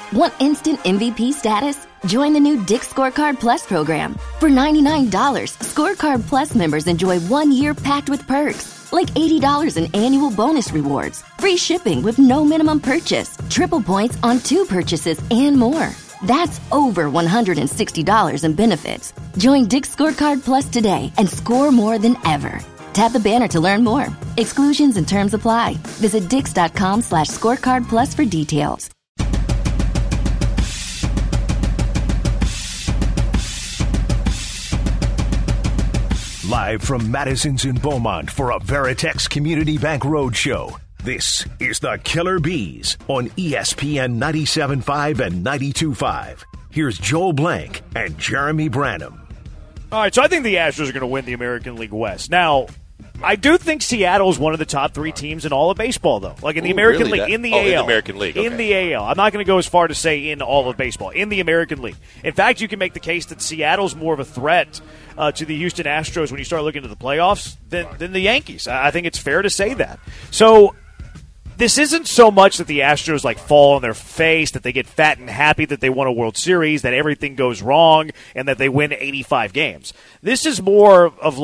Want instant MVP status? Join the new Dick's Scorecard Plus program. For $99, Scorecard Plus members enjoy 1 year packed with perks, like $80 in annual bonus rewards, free shipping with no minimum purchase, triple points on 2 purchases, and more. That's over $160 in benefits. Join Dick's Scorecard Plus today and score more than ever. Tap the banner to learn more. Exclusions and terms apply. Visit dix.com/scorecard plus for details. Live from Madison's in Beaumont for a Veritex Community Bank Roadshow. This is the Killer Bees on ESPN 97.5 and 92.5. Here's Joel Blank and Jeremy Branham. All right, so I think the Astros are going to win the American League West. Now, I do think Seattle is one of the top 3 teams in all of baseball, though. Like in the American League, in the AL. In the American League, okay. In the AL. I'm not going to go as far to say in all of baseball. In the American League. In fact, you can make the case that Seattle's more of a threat to the Houston Astros when you start looking at the playoffs than the Yankees. I think it's fair to say that. So this isn't so much that the Astros fall on their face, that they get fat and happy that they won a World Series, that everything goes wrong, and that they win 85 games. This is more of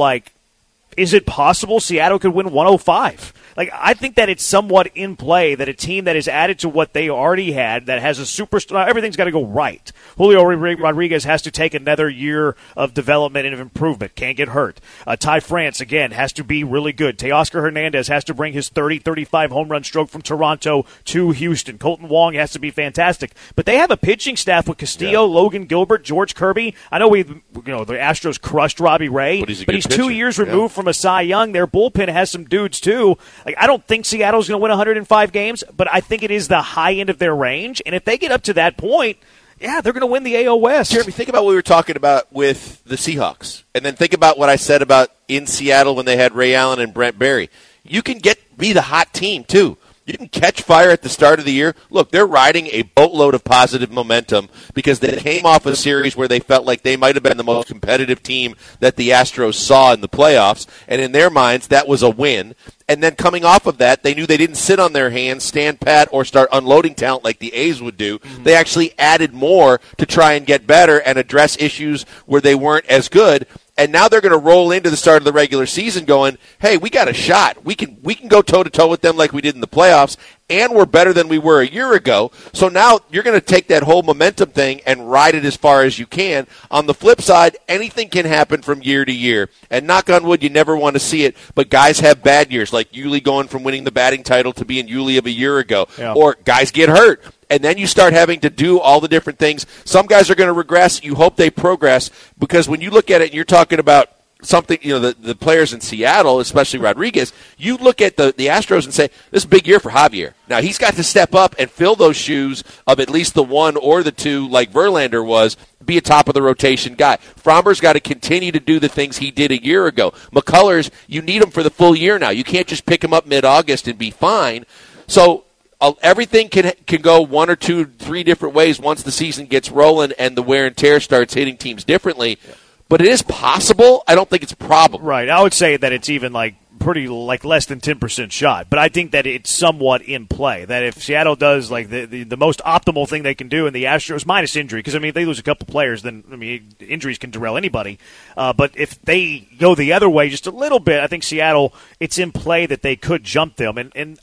is it possible Seattle could win 105? I think that it's somewhat in play that a team that is added to what they already had, that has a superstar, everything's got to go right. Julio Rodriguez has to take another year of development and of improvement. Can't get hurt. Ty France, again, has to be really good. Teoscar Hernandez has to bring his 30-35 home run stroke from Toronto to Houston. Colton Wong has to be fantastic. But they have a pitching staff with Castillo, Logan Gilbert, George Kirby. I know the Astros crushed Robbie Ray, but he's 2 years removed from a Cy Young. Their bullpen has some dudes, too. I don't think Seattle's going to win 105 games, but I think it is the high end of their range. And if they get up to that point, yeah, they're going to win the AL West. Jeremy, think about what we were talking about with the Seahawks. And then think about what I said about in Seattle when they had Ray Allen and Brent Berry. You can be the hot team, too. You can catch fire at the start of the year. Look, they're riding a boatload of positive momentum because they came off a series where they felt like they might have been the most competitive team that the Astros saw in the playoffs. And in their minds, that was a win. And then coming off of that, they knew they didn't sit on their hands, stand pat, or start unloading talent like the A's would do. Mm-hmm. They actually added more to try and get better and address issues where they weren't as good. And now they're going to roll into the start of the regular season going, hey, we got a shot. We can go toe-to-toe with them like we did in the playoffs, and we're better than we were a year ago. So now you're going to take that whole momentum thing and ride it as far as you can. On the flip side, anything can happen from year to year. And knock on wood, you never want to see it, but guys have bad years, like Yuli going from winning the batting title to being Yuli of a year ago. Yeah. Or guys get hurt. And then you start having to do all the different things. Some guys are going to regress. You hope they progress because when you look at it and you're talking about something, the players in Seattle, especially Rodriguez, you look at the Astros and say, this is a big year for Javier. Now, he's got to step up and fill those shoes of at least the 1 or the 2 like Verlander was, be a top-of-the-rotation guy. Fromber's got to continue to do the things he did a year ago. McCullers, you need him for the full year now. You can't just pick him up mid-August and be fine. So everything can go 1 or 2, 3 different ways once the season gets rolling and the wear and tear starts hitting teams differently. But it is possible. I don't think it's probable. Right. I would say that it's even pretty less than 10% shot. But I think that it's somewhat in play. That if Seattle does the most optimal thing they can do, and the Astros minus injury, because if they lose a couple players, then injuries can derail anybody. But if they go the other way just a little bit, I think Seattle, it's in play that they could jump them. And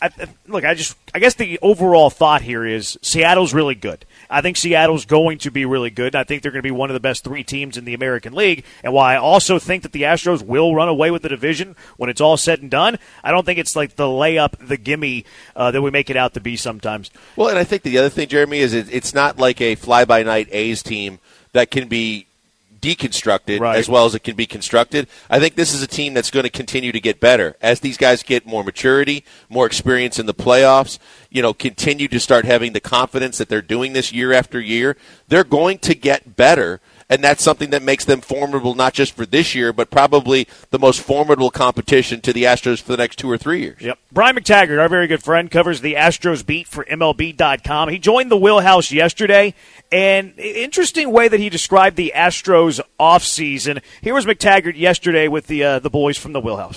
I guess the overall thought here is Seattle's really good. I think Seattle's going to be really good. I think they're going to be one of the best 3 teams in the American League. And while I also think that the Astros will run away with the division when it's all said and done, I don't think it's like the layup, the gimme that we make it out to be sometimes. Well, and I think the other thing, Jeremy, is it's not like a fly-by-night A's team that can be deconstructed as well as it can be constructed. I think this is a team that's going to continue to get better as these guys get more maturity, more experience in the playoffs, continue to start having the confidence that they're doing this year after year. They're going to get better, and that's something that makes them formidable not just for this year, but probably the most formidable competition to the Astros for the next 2 or 3 years. Yep. Brian McTaggart, our very good friend, covers the Astros beat for MLB.com. He joined the Wheelhouse yesterday, and interesting way that he described the Astros offseason. Here was McTaggart yesterday with the boys from the Wheelhouse.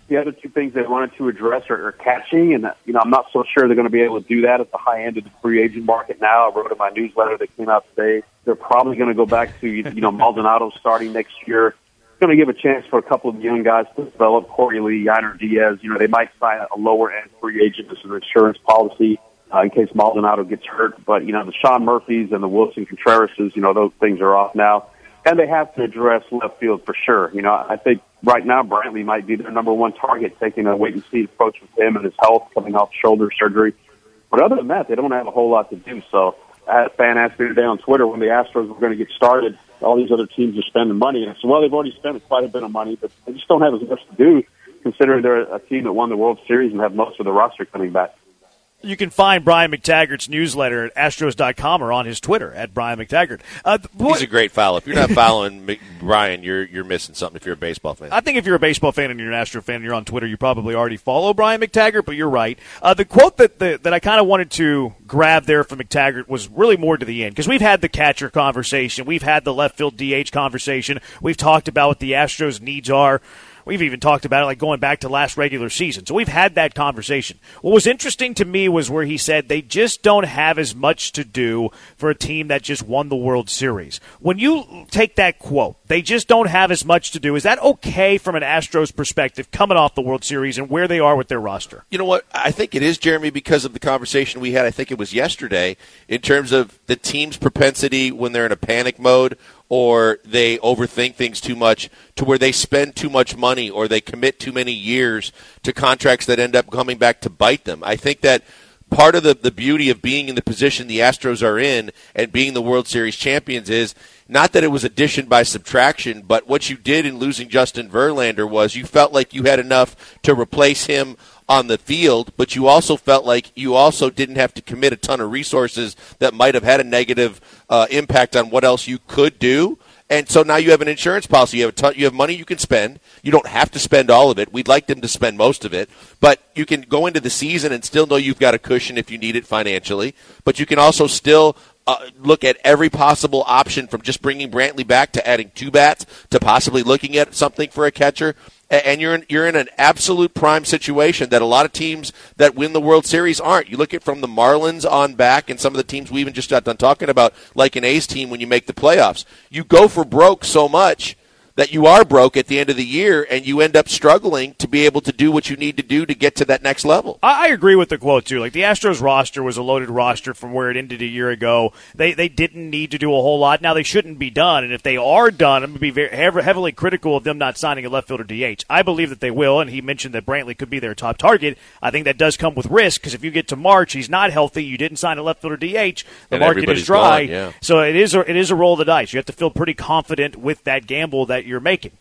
the other two things they wanted to address are catching, and I'm not so sure they're going to be able to do that at the high end of the free agent market now. I wrote in my newsletter that came out today. They're probably going to go back to Maldonado starting next year. Going to give a chance for a couple of young guys to develop. Corey Lee, Yainer Diaz. They might sign a lower end free agent as an insurance policy in case Maldonado gets hurt. But the Sean Murphys and the Wilson Contrerases, those things are off now, and they have to address left field for sure. I think right now Brantley might be their number one target, taking a wait and see approach with him and his health coming off shoulder surgery. But other than that, they don't have a whole lot to do. So I had a fan ask me today on Twitter when the Astros were going to get started. All these other teams are spending money. And I said, well, they've already spent quite a bit of money, but they just don't have as much to do considering they're a team that won the World Series and have most of the roster coming back. You can find Brian McTaggart's newsletter at Astros.com or on his Twitter at Brian McTaggart. He's a great follow. If you're not following Brian, you're missing something if you're a baseball fan. I think if you're a baseball fan and you're an Astro fan and you're on Twitter, you probably already follow Brian McTaggart, but you're right. The quote that I kind of wanted to grab there from McTaggart was really more to the end, because we've had the catcher conversation. We've had the left field DH conversation. We've talked about what the Astros' needs are. We've even talked about it like going back to last regular season. So we've had that conversation. What was interesting to me was where he said they just don't have as much to do for a team that just won the World Series. When you take that quote, they just don't have as much to do, is that okay from an Astros perspective coming off the World Series and where they are with their roster? You know what? I think it is, Jeremy, because of the conversation we had, I think it was yesterday, in terms of the team's propensity when they're in a panic mode or they overthink things too much to where they spend too much money or they commit too many years to contracts that end up coming back to bite them. I think that part of the beauty of being in the position the Astros are in and being the World Series champions is not that it was addition by subtraction, but what you did in losing Justin Verlander was you felt like you had enough to replace him on the field, but you also felt like you also didn't have to commit a ton of resources that might have had a negative impact on what else you could do. And so now you have an insurance policy. You have money you can spend. You don't have to spend all of it. We'd like them to spend most of it. But you can go into the season and still know you've got a cushion if you need it financially. But you can also still look at every possible option, from just bringing Brantley back to adding 2 bats to possibly looking at something for a catcher. And you're in an absolute prime situation that a lot of teams that win the World Series aren't. You look at from the Marlins on back and some of the teams we even just got done talking about, like an A's team when you make the playoffs. You go for broke so much that you are broke at the end of the year, and you end up struggling to be able to do what you need to do to get to that next level. I agree with the quote, too. Like, the Astros roster was a loaded roster from where it ended a year ago. They didn't need to do a whole lot. Now, they shouldn't be done, and if they are done, I'm going to be very heavily critical of them not signing a left fielder DH. I believe that they will, and he mentioned that Brantley could be their top target. I think that does come with risk, because if you get to March, he's not healthy, you didn't sign a left fielder DH, the market is dry. Gone, yeah. So it is a roll of the dice. You have to feel pretty confident with that gamble that you're making.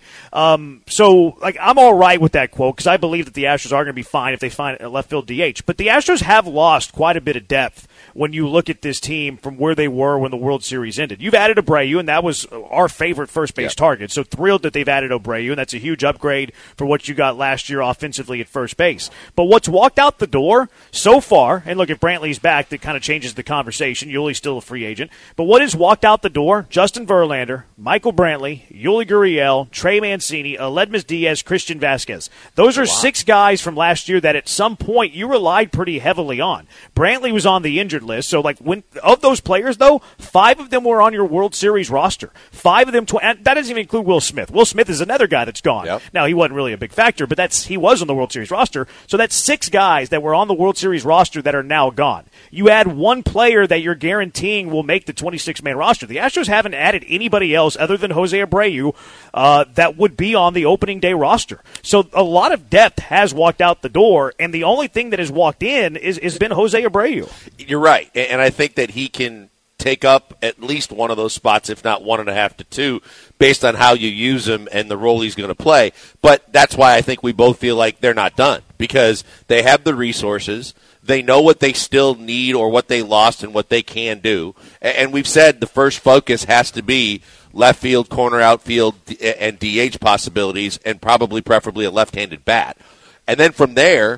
So I'm all right with that quote, because I believe that the Astros are going to be fine if they find a left field DH. But the Astros have lost quite a bit of depth when you look at this team from where they were when the World Series ended. You've added Abreu, and that was our favorite first base target. So thrilled that they've added Abreu, and that's a huge upgrade for what you got last year offensively at first base. But what's walked out the door so far, and look, if Brantley's back, that kind of changes the conversation. Yuli's still a free agent. But what has walked out the door? Justin Verlander, Michael Brantley, Yuli Gurriel, Trey Mancini, Aledmys Diaz, Christian Vasquez. Those are 6 guys from last year that at some point you relied pretty heavily on. Brantley was on the injured list, so when of those players, though, 5 of them were on your World Series roster. 5 of them, and that doesn't even include Will Smith. Will Smith is another guy that's gone. Yep. Now, he wasn't really a big factor, but he was on the World Series roster, so that's 6 guys that were on the World Series roster that are now gone. You add 1 player that you're guaranteeing will make the 26-man roster. The Astros haven't added anybody else other than Jose Abreu that would be on the opening day roster. So a lot of depth has walked out the door, and the only thing that has walked in is been Jose Abreu. You're right, and I think that he can take up at least one of those spots, if not 1.5 to 2, based on how you use him and the role he's going to play. But that's why I think we both feel like they're not done, because they have the resources. They know what they still need or what they lost and what they can do. And we've said the first focus has to be left field, corner outfield, and DH possibilities, and preferably a left-handed bat. And then from there,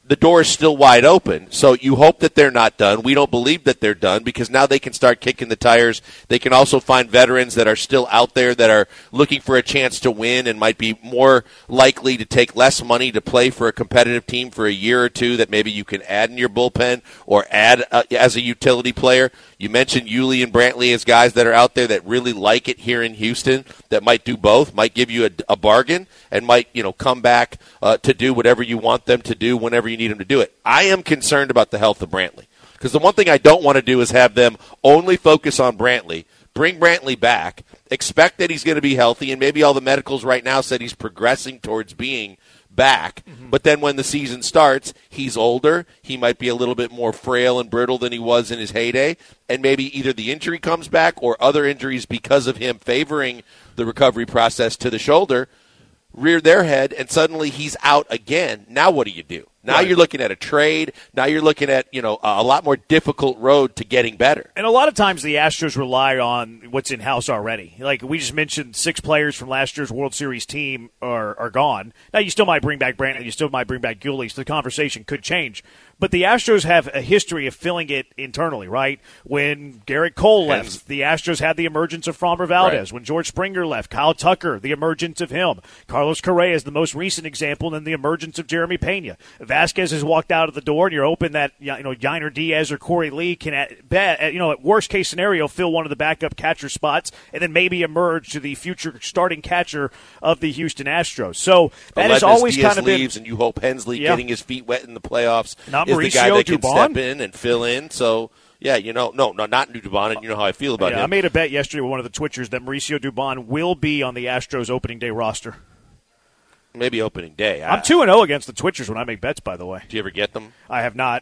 the door is still wide open. So you hope that they're not done. We don't believe that they're done because now they can start kicking the tires. They can also find veterans that are still out there that are looking for a chance to win and might be more likely to take less money to play for a competitive team for a year or two that maybe you can add in your bullpen or add as a utility player. You mentioned Yuli and Brantley as guys that are out there that really like it here in Houston, that might do both, might give you a bargain, and might come back to do whatever you want them to do whenever you need them to do it. I am concerned about the health of Brantley because the one thing I don't want to do is have them only focus on Brantley, bring Brantley back, expect that he's going to be healthy, and maybe all the medicals right now said he's progressing towards being back. But then when the season starts, he's older. He might be a little bit more frail and brittle than he was in his heyday. And maybe either the injury comes back or other injuries because of him favoring the recovery process to the shoulder rear their head, and suddenly he's out again. Now what do you do? Now you're looking at a trade. Now you're looking at, a lot more difficult road to getting better. And a lot of times the Astros rely on what's in-house already. Like we just mentioned, 6 players from last year's World Series team are gone. Now you still might bring back Brantley, you still might bring back Yuli, so the conversation could change. But the Astros have a history of filling it internally, right? When Garrett Cole left, the Astros had the emergence of Framber Valdez. Right. When George Springer left, Kyle Tucker, the emergence of him. Carlos Correa is the most recent example, and then the emergence of Jeremy Pena. Vasquez has walked out of the door, and you're hoping that Yainer Diaz or Corey Lee can, at worst case scenario, fill one of the backup catcher spots, and then maybe emerge to the future starting catcher of the Houston Astros. So that is always Diaz kind of leaves, and you hope Hensley getting his feet wet in the playoffs not is Mauricio the guy that can Dubon? step in and fill in. So. Yeah, not Dubon, and you know how I feel about him. I made a bet yesterday with one of the Twitchers that Mauricio Dubon will be on the Astros opening day roster. Maybe opening day. I'm 2-0 against the Twitchers when I make bets, by the way. Do you ever get them? I have not.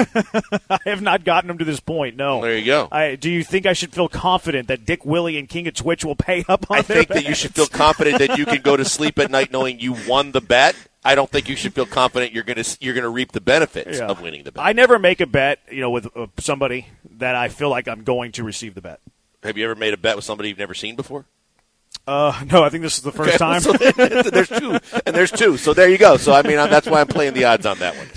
I have not gotten them to this point, no. Well, there you go. Do you think I should feel confident that Dick Willie and King of Twitch will pay up on I think that you should feel confident that you can go to sleep at night knowing you won the bet. I don't think you should feel confident you're going to reap the benefits of winning the bet. I never make a bet, with somebody that I feel like I'm going to receive the bet. Have you ever made a bet with somebody you've never seen before? No, I think this is the first time. So there's two. So there you go. So, that's why I'm playing the odds on that one.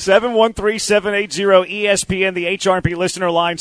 713-780-ESPN, the HRP listener line,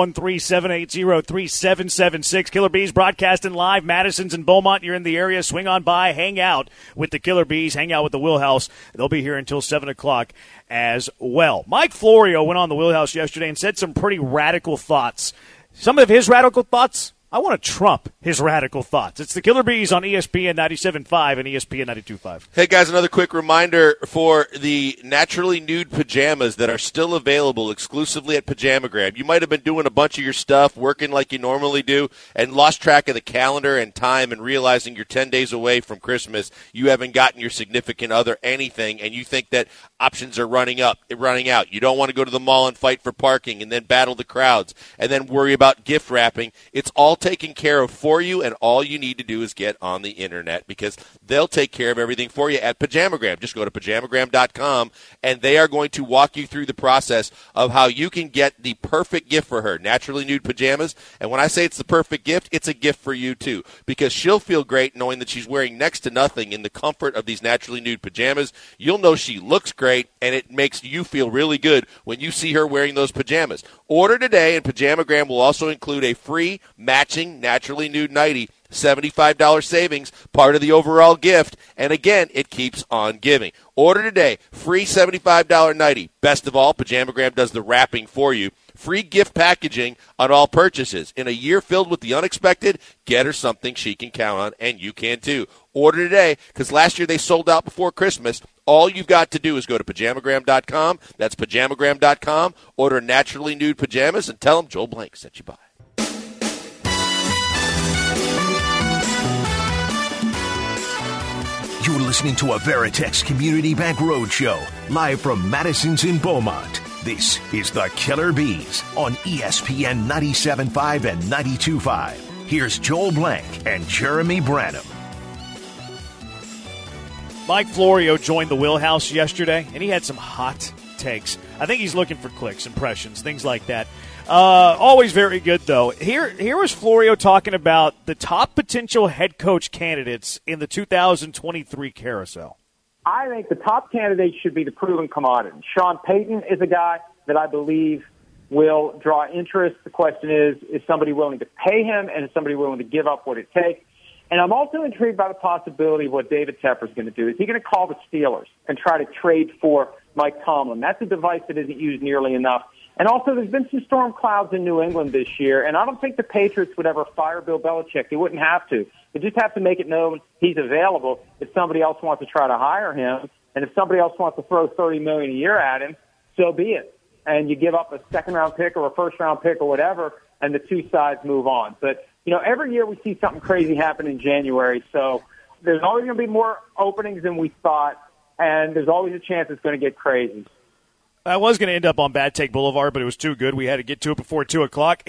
713-780-3776. Killer Bees broadcasting live. Madison's in Beaumont. You're in the area. Swing on by. Hang out with the Killer Bees. Hang out with the Wheelhouse. They'll be here until 7 o'clock as well. Mike Florio went on the Wheelhouse yesterday and said some pretty radical thoughts. Some of his radical thoughts, I want to trump his radical thoughts. It's the Killer Bees on ESPN 97.5 and ESPN 92.5. Hey, guys, another quick reminder for the naturally nude pajamas that are still available exclusively at Pajamagram. You might have been doing a bunch of your stuff, working like you normally do, and lost track of the calendar and time and realizing you're 10 days away from Christmas. You haven't gotten your significant other anything, and you think that options are running out. You don't want to go to the mall and fight for parking and then battle the crowds and then worry about gift wrapping. It's all taken care of for you, and all you need to do is get on the internet because they'll take care of everything for you at Pajamagram. Just go to pajamagram.com, and they are going to walk you through the process of how you can get the perfect gift for her, naturally nude pajamas. And when I say it's the perfect gift, it's a gift for you too, because she'll feel great knowing that she's wearing next to nothing in the comfort of these naturally nude pajamas. You'll know she looks great, and it makes you feel really good when you see her wearing those pajamas. Order today, and Pajamagram will also include a free matching naturally nude nightie, $75 savings, part of the overall gift. And again, it keeps on giving. Order today, free $75 nightie. Best of all, Pajamagram does the wrapping for you. Free gift packaging on all purchases. In a year filled with the unexpected, get her something she can count on, and you can too. Order today, because last year they sold out before Christmas. All you've got to do is go to pajamagram.com. That's pajamagram.com. Order naturally nude pajamas and tell them Joel Blank sent you by. You're listening to a Veritex Community Bank Roadshow, live from Madison's in Beaumont. This is the Killer Bees on ESPN 97.5 and 92.5. Here's Joel Blank and Jeremy Branham. Mike Florio joined the Wheelhouse yesterday, and he had some hot takes. I think he's looking for clicks, impressions, things like that. Always very good, though. Here was Florio talking about the top potential head coach candidates in the 2023 carousel. I think the top candidate should be the proven commodity. Sean Payton is a guy that I believe will draw interest. The question is somebody willing to pay him, and is somebody willing to give up what it takes? And I'm also intrigued by the possibility of what David Tepper is going to do. Is he going to call the Steelers and try to trade for Mike Tomlin? That's a device that isn't used nearly enough. And also, there's been some storm clouds in New England this year, and I don't think the Patriots would ever fire Bill Belichick. They wouldn't have to. They just have to make it known he's available if somebody else wants to try to hire him. And if somebody else wants to throw $30 million a year at him, so be it. And you give up a second-round pick or a first-round pick or whatever, and the two sides move on. But every year we see something crazy happen in January, so there's always going to be more openings than we thought, and there's always a chance it's going to get crazy. I was going to end up on Bad Take Boulevard, but it was too good. We had to get to it before 2 o'clock.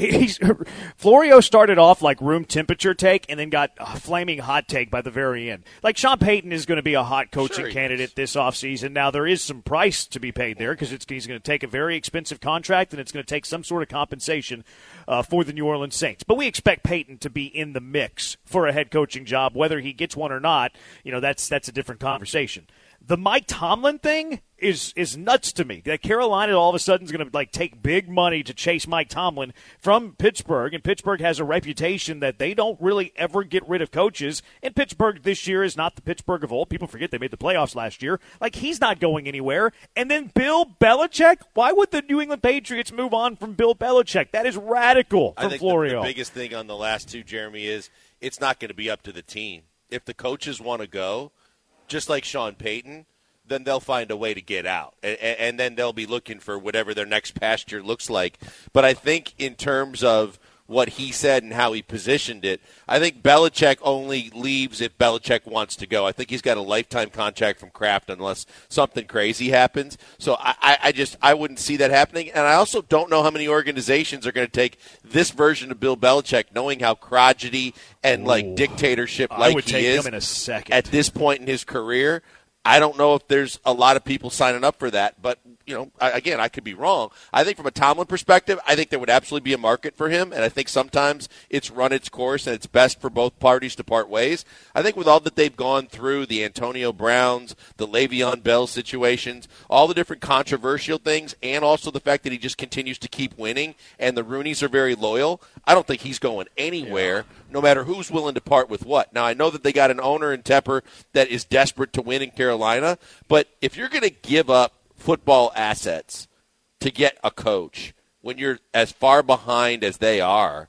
Florio started off like room temperature take and then got a flaming hot take by the very end. Like, Sean Payton is going to be a hot coaching candidate this offseason. Now, there is some price to be paid there because he's going to take a very expensive contract and it's going to take some sort of compensation for the New Orleans Saints. But we expect Payton to be in the mix for a head coaching job. Whether he gets one or not, that's a different conversation. The Mike Tomlin thing is nuts to me. That Carolina all of a sudden is going to take big money to chase Mike Tomlin from Pittsburgh, and Pittsburgh has a reputation that they don't really ever get rid of coaches. And Pittsburgh this year is not the Pittsburgh of old. People forget they made the playoffs last year. He's not going anywhere. And then Bill Belichick. Why would the New England Patriots move on from Bill Belichick? That is radical from Florio. The biggest thing on the last two, Jeremy, is it's not going to be up to the team. If the coaches want to go, just like Sean Payton, then they'll find a way to get out. And then they'll be looking for whatever their next pasture looks like. But I think in terms of what he said and how he positioned it, I think Belichick only leaves if Belichick wants to go. I think he's got a lifetime contract from Kraft unless something crazy happens. So I wouldn't see that happening. And I also don't know how many organizations are going to take this version of Bill Belichick, knowing how crotchety and dictatorship I would he take is him in a second. at this point in his career. I don't know if there's a lot of people signing up for that, but, again, I could be wrong. I think from a Tomlin perspective, I think there would absolutely be a market for him, and I think sometimes it's run its course and it's best for both parties to part ways. I think with all that they've gone through, the Antonio Browns, the Le'Veon Bell situations, all the different controversial things, and also the fact that he just continues to keep winning, and the Rooneys are very loyal, I don't think he's going anywhere, no matter who's willing to part with what. Now, I know that they got an owner in Tepper that is desperate to win in Carolina, but if you're going to give up football assets to get a coach when you're as far behind as they are,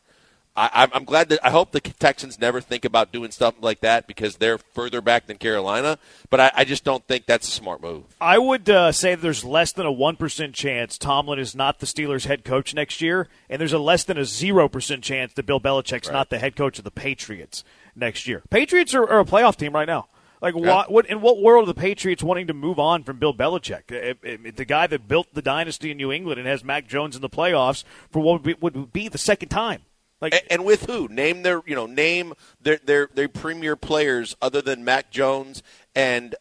I'm glad that I hope the Texans never think about doing stuff like that because they're further back than Carolina. But I just don't think that's a smart move. I would say there's less than a 1% chance Tomlin is not the Steelers' head coach next year, and there's a less than a 0% chance that Bill Belichick's not the head coach of the Patriots next year. Patriots are a playoff team right now. What in what world are the Patriots wanting to move on from Bill Belichick, the guy that built the dynasty in New England and has Mac Jones in the playoffs for what would be the second time? And with who? Name their premier players other than Mac Jones and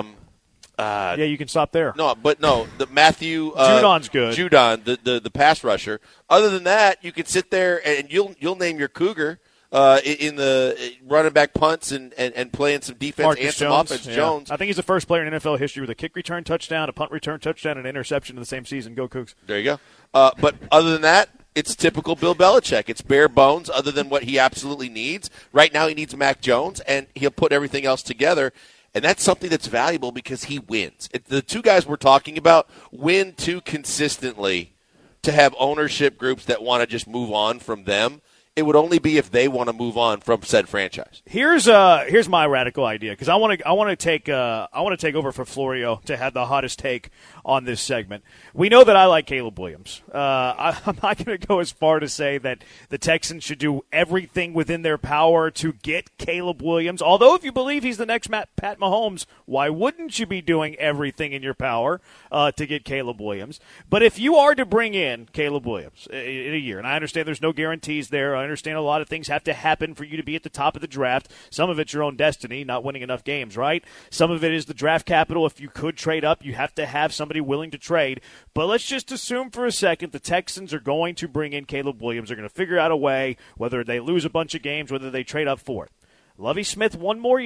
you can stop there. The Matthew Judon's good. Judon, the pass rusher. Other than that, you can sit there and you'll name your Cougar in the running back punts and playing some defense Marcus and some Jones, offense. Jones. I think he's the first player in NFL history with a kick return touchdown, a punt return touchdown, and an interception in the same season. Go Cougs. There you go. But other than that, it's typical Bill Belichick. It's bare bones other than what he absolutely needs. Right now he needs Mac Jones, and he'll put everything else together. And that's something that's valuable because he wins. The two guys we're talking about win too consistently to have ownership groups that want to just move on from them. It would only be if they want to move on from said franchise. Here's my radical idea because I want to take over for Florio to have the hottest take on this segment. We know that I like Caleb Williams. I'm not going to go as far to say that the Texans should do everything within their power to get Caleb Williams. Although if you believe he's the next Pat Mahomes, why wouldn't you be doing everything in your power to get Caleb Williams? But if you are to bring in Caleb Williams in a year, and I understand there's no guarantees there, I understand a lot of things have to happen for you to be at the top of the draft. Some of it's your own destiny, not winning enough games, right? Some of it is the draft capital. If you could trade up, you have to have somebody willing to trade. But let's just assume for a second the Texans are going to bring in Caleb Williams. They're going to figure out a way, whether they lose a bunch of games, whether they trade up for it. Lovie Smith, one more year.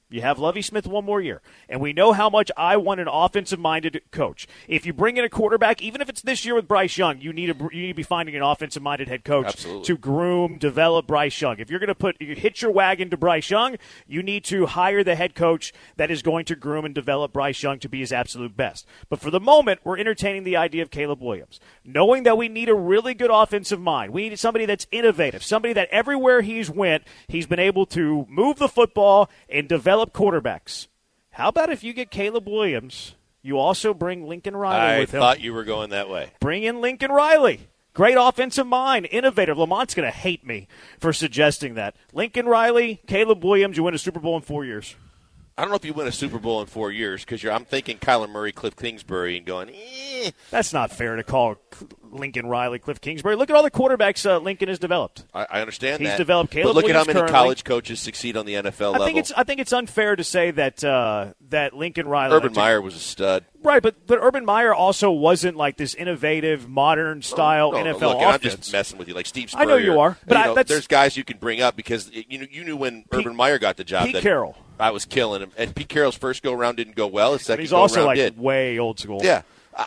You have Lovie Smith one more year. And we know how much I want an offensive-minded coach. If you bring in a quarterback, even if it's this year with Bryce Young, you need to be finding an offensive-minded head coach to groom, develop Bryce Young. If you're going to hitch your wagon to Bryce Young, you need to hire the head coach that is going to groom and develop Bryce Young to be his absolute best. But for the moment, we're entertaining the idea of Caleb Williams, knowing that we need a really good offensive mind. We need somebody that's innovative, somebody that everywhere he's went, he's been able to move the football and develop quarterbacks. How about if you get Caleb Williams, you also bring Lincoln Riley with him? I thought you were going that way. Bring in Lincoln Riley. Great offensive mind, innovative. Lamont's going to hate me for suggesting that. Lincoln Riley, Caleb Williams, you win a Super Bowl in 4 years. I don't know if you win a Super Bowl in 4 years because I'm thinking Kyler Murray, Cliff Kingsbury, and going, That's not fair to call Lincoln Riley, Cliff Kingsbury. Look at all the quarterbacks Lincoln has developed. I understand that. He's developed Caleb But look Williams at how many currently. college coaches succeed on the NFL level. I think it's unfair to say that that Lincoln Riley. Urban Meyer was a stud. Right, but Urban Meyer also wasn't like this innovative, modern style NFL look, offense. I'm just messing with you, like Steve Spurrier. I know you are, but there's guys you can bring up because you knew when Urban Meyer got the job. Pete Carroll. I was killing him, and Pete Carroll's first go around didn't go well. His second he's also go around did. Way old school. Yeah,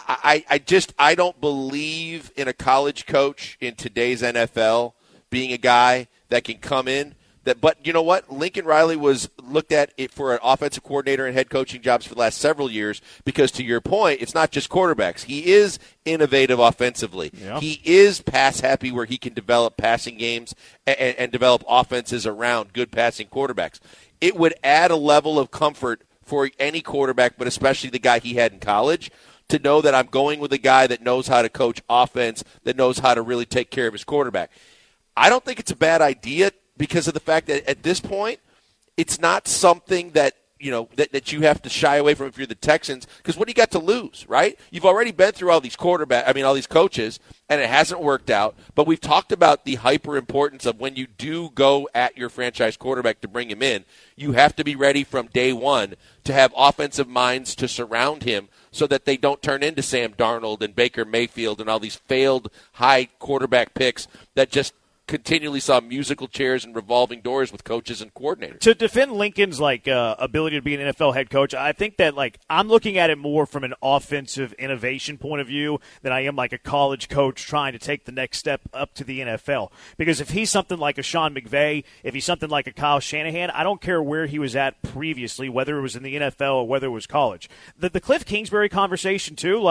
I don't believe in a college coach in today's NFL being a guy that can come in. But you know what? Lincoln Riley was looked at it for an offensive coordinator and head coaching jobs for the last several years because, to your point, it's not just quarterbacks. He is innovative offensively. Yeah. He is pass-happy where he can develop passing games and develop offenses around good passing quarterbacks. It would add a level of comfort for any quarterback, but especially the guy he had in college, to know that I'm going with a guy that knows how to coach offense, that knows how to really take care of his quarterback. I don't think it's a bad idea because of the fact that at this point, it's not something that that you have to shy away from if you're the Texans, because what do you got to lose, right? You've already been through all these all these coaches, and it hasn't worked out. But we've talked about the hyper importance of when you do go at your franchise quarterback to bring him in, you have to be ready from day one to have offensive minds to surround him so that they don't turn into Sam Darnold and Baker Mayfield and all these failed high quarterback picks that just continually saw musical chairs and revolving doors with coaches and coordinators. To defend Lincoln's ability to be an NFL head coach, I think that I'm looking at it more from an offensive innovation point of view than I am like a college coach trying to take the next step up to the NFL. Because if he's something like a Sean McVay, if he's something like a Kyle Shanahan, I don't care where he was at previously, whether it was in the NFL or whether it was college. The Cliff Kingsbury conversation too,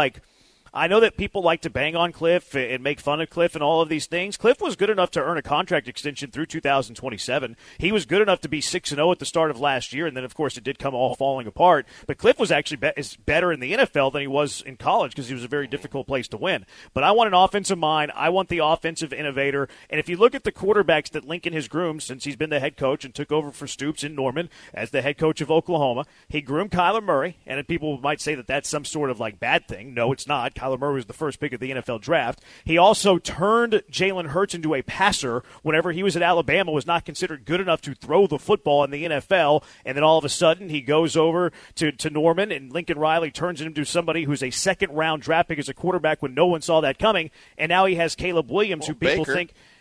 I know that people like to bang on Cliff and make fun of Cliff and all of these things. Cliff was good enough to earn a contract extension through 2027. He was good enough to be 6-0 at the start of last year, and then, of course, it did come all falling apart. But Cliff was actually better in the NFL than he was in college because he was a very difficult place to win. But I want an offensive mind. I want the offensive innovator. And if you look at the quarterbacks that Lincoln has groomed since he's been the head coach and took over for Stoops in Norman as the head coach of Oklahoma, he groomed Kyler Murray. And people might say that that's some sort of bad thing. No, it's not. Kyler Murray was the first pick of the NFL draft. He also turned Jalen Hurts into a passer whenever he was at Alabama, was not considered good enough to throw the football in the NFL, and then all of a sudden he goes over to Norman, and Lincoln Riley turns him into somebody who's a second-round draft pick as a quarterback when no one saw that coming, and now he has Caleb Williams, who people think –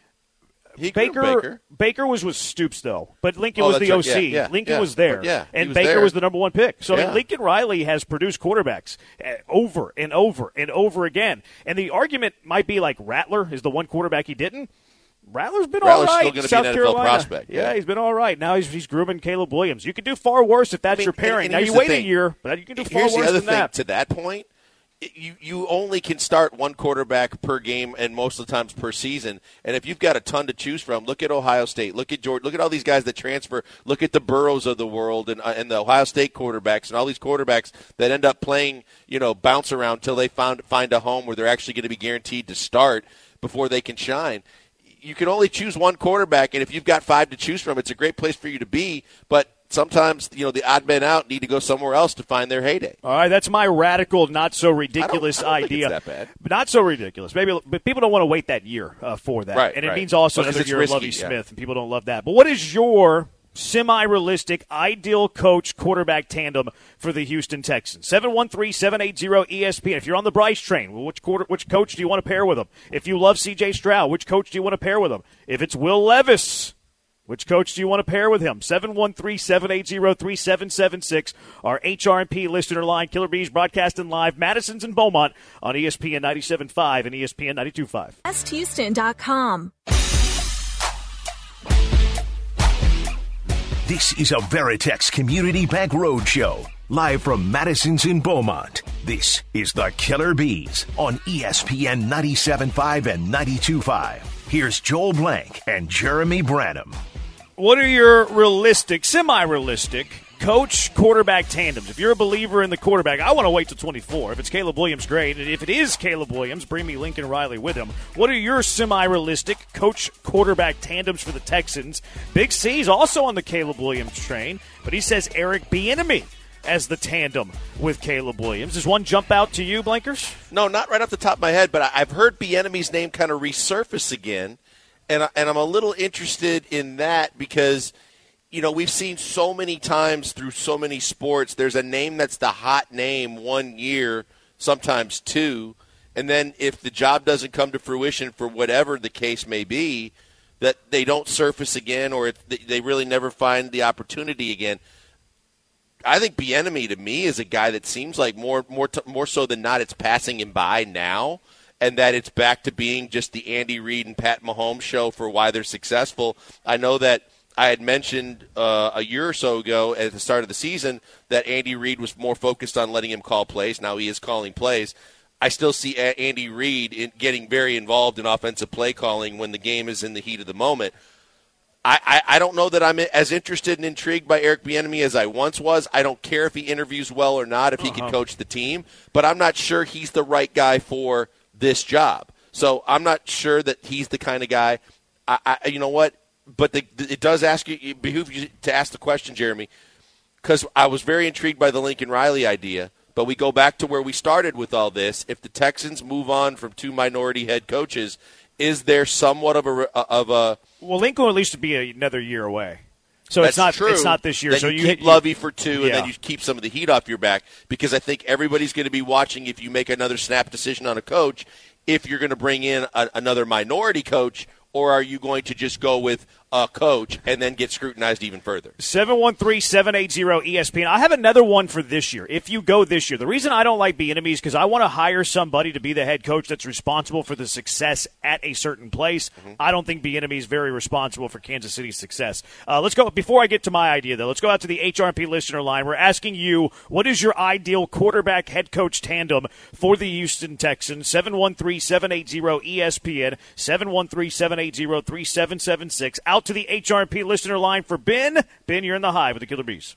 Baker was with Stoops, though. But Lincoln was the right. OC. Yeah. Lincoln was there. And Baker was the number one pick. So, Lincoln Riley has produced quarterbacks over and over and over again. And the argument might be Rattler is the one quarterback he didn't. Rattler's been all right. Still going to South be an Carolina. NFL prospect. Yeah, he's been all right. Now he's grooming Caleb Williams. You could do far worse if that's your pairing. Now, you wait a year, but you can do far worse than that. Here's the other thing to that point. You only can start one quarterback per game and most of the times per season. And if you've got a ton to choose from, look at Ohio State. Look at Georgia. Look at all these guys that transfer. Look at the Burrows of the world and the Ohio State quarterbacks and all these quarterbacks that end up playing, bounce around till they find a home where they're actually going to be guaranteed to start before they can shine. You can only choose one quarterback, and if you've got 5 to choose from, it's a great place for you to be. But sometimes, the odd men out need to go somewhere else to find their heyday. All right, that's my radical, not so ridiculous I don't idea. think it's that bad. But not so ridiculous. But people don't want to wait that year for that. Right, and it means also another year of Lovie Smith, yeah. and people don't love that. But what is your semi-realistic, ideal coach-quarterback tandem for the Houston Texans? 713-780-ESPN. If you're on the Bryce train, which coach do you want to pair with him? If you love C.J. Stroud, which coach do you want to pair with him? If it's Will Levis, Which coach do you want to pair with him? 713-780-3776. Our HRP listener line. Killer Bees broadcasting live. Madison's in Beaumont on ESPN 97.5 and ESPN 92.5. EastHouston.com. This is a Veritex Community Bank Roadshow, live from Madison's in Beaumont. This is the Killer Bees on ESPN 97.5 and 92.5. Here's Joel Blank and Jeremy Branham. What are your realistic, semi-realistic coach-quarterback tandems? If you're a believer in the quarterback, I want to wait till 24. If it's Caleb Williams, great. And if it is Caleb Williams, bring me Lincoln Riley with him. What are your semi-realistic coach-quarterback tandems for the Texans? Big C's also on the Caleb Williams train, but he says Eric Bieniemy as the tandem with Caleb Williams. Does one jump out to you, Blankers? No, not right off the top of my head, but I've heard Bieniemy's name kind of resurface again, and I'm a little interested in that because – you know, we've seen so many times through so many sports, there's a name that's the hot name 1 year, sometimes two, and then if the job doesn't come to fruition for whatever the case may be, that they don't surface again or they really never find the opportunity again. I think Bieniemy, to me, is a guy that seems like more so than not it's passing him by now, and that it's back to being just the Andy Reid and Pat Mahomes show for why they're successful. I know that I had mentioned a year or so ago at the start of the season that Andy Reid was more focused on letting him call plays. Now he is calling plays. I still see Andy Reid getting very involved in offensive play calling when the game is in the heat of the moment. I don't know that I'm as interested and intrigued by Eric Bieniemy as I once was. I don't care if he interviews well or not, if he can coach the team, but I'm not sure he's the right guy for this job. So I'm not sure that he's the kind of guy. You know what? But it does behoove you to ask the question, Jeremy, because I was very intrigued by the Lincoln Riley idea. But we go back to where we started with all this. If the Texans move on from two minority head coaches, is there somewhat of a well, Lincoln will at least be another year away. So that's it's not true. It's not this year. Then so you keep Lovey for two, and then you keep some of the heat off your back because I think everybody's going to be watching if you make another snap decision on a coach, if you're going to bring in another minority coach, or are you going to just go with a coach and then get scrutinized even further? 713-780-ESPN. I have another one for this year. If you go this year, the reason I don't like Bieniemy is because I want to hire somebody to be the head coach that's responsible for the success at a certain place. Mm-hmm. I don't think Bieniemy is very responsible for Kansas City's success. Let's go. Before I get to my idea, though, let's go out to the HRP listener line. We're asking you, what is your ideal quarterback head coach tandem for the Houston Texans? 713-780-ESPN. 713-780-3776. Out to the HRP listener line for Ben. Ben, you're in the Hive with the Killer Bees.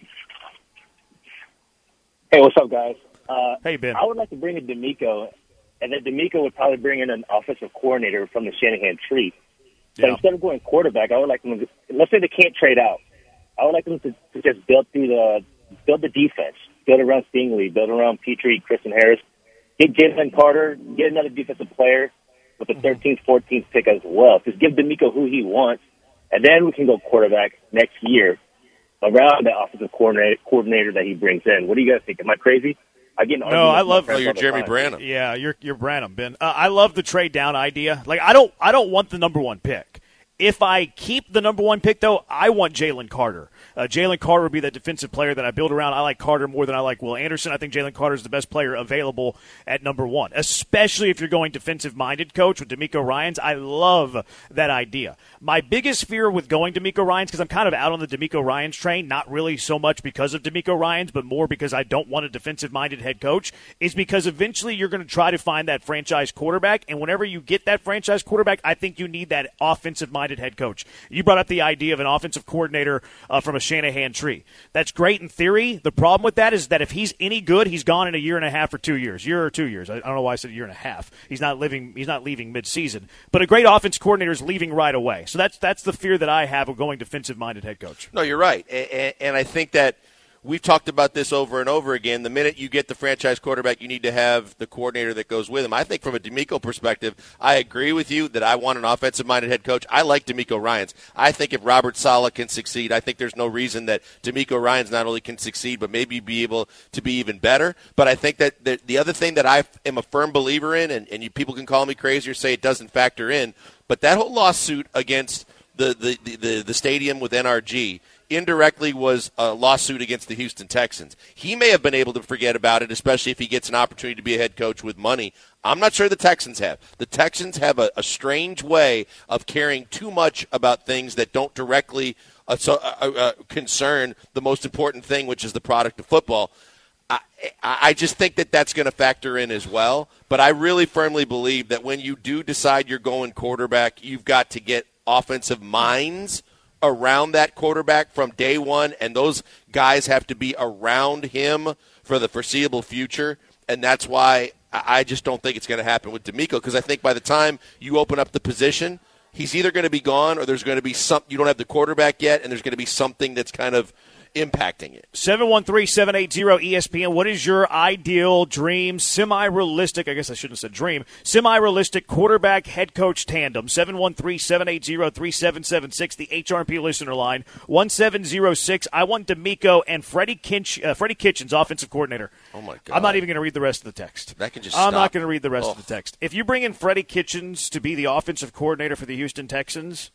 Hey, what's up, guys? Hey, Ben. I would like to bring in DeMeco, and then DeMeco would probably bring in an offensive coordinator from the Shanahan tree. But instead of going quarterback, I would like them to, let's say they can't trade out, I would like them to just build the defense, build around Stingley, build around Petrie, Kristen Harris, get Jalen Carter, get another defensive player with the 13th, 14th pick as well. Just give DeMeco who he wants, and then we can go quarterback next year around the offensive coordinator that he brings in. What do you guys think? Am I crazy? No, I love. You're Jeremy Branham. Yeah, you're Branham, Ben. I love the trade down idea. Like I don't want the number one pick. If I keep the number one pick, though, I want Jalen Carter. Jalen Carter would be that defensive player that I build around. I like Carter more than I like Will Anderson. I think Jalen Carter is the best player available at number one, especially if you're going defensive-minded coach with DeMeco Ryans. I love that idea. My biggest fear with going DeMeco Ryans, because I'm kind of out on the DeMeco Ryans train, not really so much because of DeMeco Ryans, but more because I don't want a defensive-minded head coach, is because eventually you're going to try to find that franchise quarterback, and whenever you get that franchise quarterback, I think you need that offensive-minded head coach. You brought up the idea of an offensive coordinator from a Shanahan tree. That's great in theory. The problem with that is that if he's any good, he's gone in a year and a half or 2 years. Year or 2 years. I don't know why I said a year and a half. He's not leaving mid-season. But a great offense coordinator is leaving right away. So that's the fear that I have of going defensive-minded head coach. No, you're right. And I think that we've talked about this over and over again. The minute you get the franchise quarterback, you need to have the coordinator that goes with him. I think from a DeMeco perspective, I agree with you that I want an offensive-minded head coach. I like DeMeco Ryans. I think if Robert Saleh can succeed, I think there's no reason that DeMeco Ryans not only can succeed, but maybe be able to be even better. But I think that the other thing that I am a firm believer in, and people can call me crazy or say it doesn't factor in, but that whole lawsuit against the stadium with NRG indirectly was a lawsuit against the Houston Texans. He may have been able to forget about it, especially if he gets an opportunity to be a head coach with money. I'm not sure the Texans have. The Texans have a strange way of caring too much about things that don't directly concern the most important thing, which is the product of football. I just think that that's going to factor in as well. But I really firmly believe that when you do decide you're going quarterback, you've got to get offensive minds around that quarterback from day one, and those guys have to be around him for the foreseeable future. And that's why I just don't think it's going to happen with DeMeco, because I think by the time you open up the position, he's either going to be gone or there's going to be you don't have the quarterback yet, and there's going to be something that's kind of impacting it. 713-780-ESPN. What is your ideal dream, semi-realistic, I guess I shouldn't have said dream, semi-realistic quarterback head coach tandem? 713-780-3776, the HRP listener line. 1706, I want DeMeco and Freddie Kitchens, offensive coordinator. Oh, my God. I'm not even going to read the rest of the text. That can just I'm stop. not going to read the rest of the text. If you bring in Freddie Kitchens to be the offensive coordinator for the Houston Texans,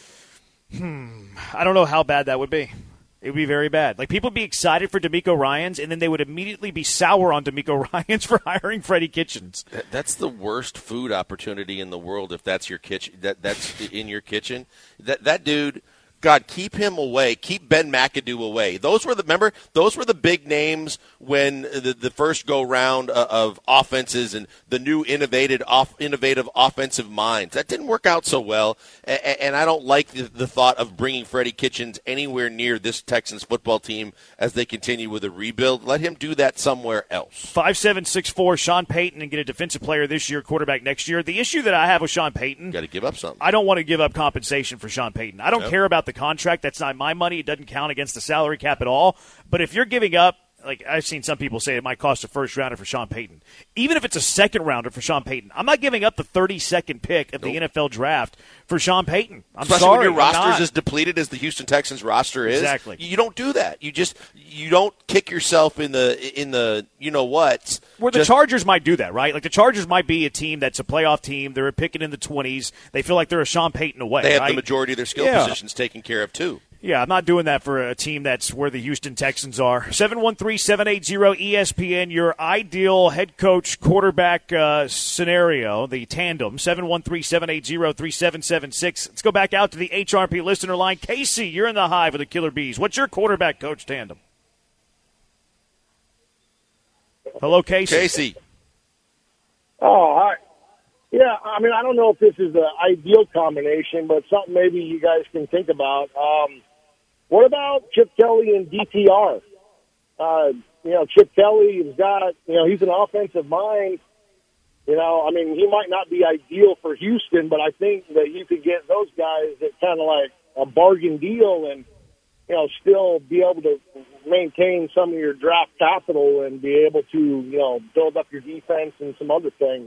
I don't know how bad that would be. It would be very bad. Like, people would be excited for DeMeco Ryans, and then they would immediately be sour on DeMeco Ryans for hiring Freddie Kitchens. That's the worst food opportunity in the world if that's your kitchen. That's in your kitchen. That dude, God, keep him away. Keep Ben McAdoo away. Those were the big names when the first go round of offenses and the new innovative offensive minds. That didn't work out so well, and I don't like the thought of bringing Freddie Kitchens anywhere near this Texans football team as they continue with a rebuild. Let him do that somewhere else. 5764, Sean Payton, and get a defensive player this year, quarterback next year. The issue that I have with Sean Payton, got to give up something. I don't want to give up compensation for Sean Payton. I don't care about the contract. That's not my money. It doesn't count against the salary cap at all. But if you're giving up, like I've seen some people say it might cost a first rounder for Sean Payton. Even if it's a second rounder for Sean Payton, I'm not giving up the 32nd pick of the NFL draft for Sean Payton. Especially sorry, when your roster is as depleted as the Houston Texans roster is. Exactly. You don't do that. You don't kick yourself in the you know what. Where the Chargers might do that, right? Like the Chargers might be a team that's a playoff team. They're picking in the 20s. They feel like they're a Sean Payton away. They have right? the majority of their skill positions taken care of too. Yeah, I'm not doing that for a team that's where the Houston Texans are. 713-780-ESPN, your ideal head coach quarterback scenario, the tandem. 713-780-3776. Let's go back out to the HRP listener line. Casey, you're in the Hive with the Killer Bees. What's your quarterback coach tandem? Hello, Casey. Casey. Oh, hi. Yeah, I mean, I don't know if this is the ideal combination, but something maybe you guys can think about. What about Chip Kelly and DTR? Chip Kelly has got, he's an offensive mind. I mean, he might not be ideal for Houston, but I think that you could get those guys at kind of like a bargain deal and, still be able to maintain some of your draft capital and be able to, build up your defense and some other things.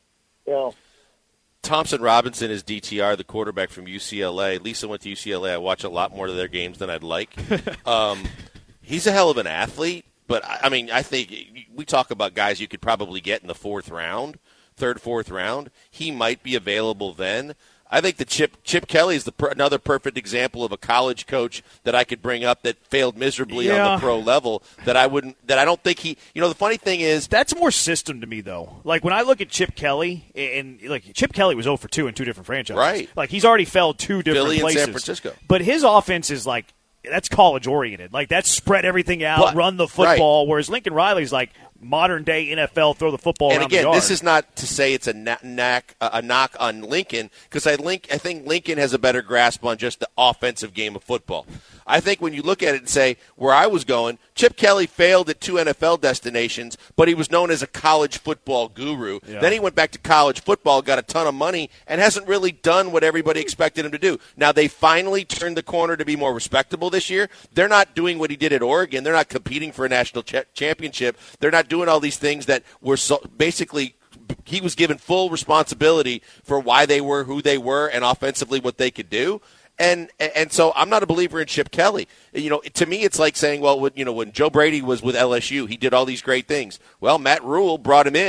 Thompson Robinson is DTR, the quarterback from UCLA. Lisa went to UCLA. I watch a lot more of their games than I'd like. He's a hell of an athlete, but, I mean, I think we talk about guys you could probably get in the fourth round, fourth round. He might be available then. I think the Chip Kelly is another perfect example of a college coach that I could bring up that failed miserably on the pro level. That I don't think he. The funny thing is that's more system to me though. Like when I look at Chip Kelly, and like Chip Kelly was 0-for-2 in two different franchises. Right. Like he's already failed two different Philly places. and San Francisco. But his offense is like. That's college oriented. Like that's spread everything out, run the football. Right. Whereas Lincoln Riley's like modern day NFL, throw the football around the yard. And again, this is not to say it's a knock on Lincoln, because I think Lincoln has a better grasp on just the offensive game of football. I think when you look at it and say where I was going, Chip Kelly failed at 2 NFL destinations, but he was known as a college football guru. Yeah. Then he went back to college football, got a ton of money, and hasn't really done what everybody expected him to do. Now they finally turned the corner to be more respectable this year. They're not doing what he did at Oregon. They're not competing for a national championship. They're not doing all these things that were basically he was given full responsibility for why they were who they were and offensively what they could do. And so I'm not a believer in Chip Kelly. To me, it's like saying, well, when Joe Brady was with LSU, he did all these great things. Well, Matt Rule brought him in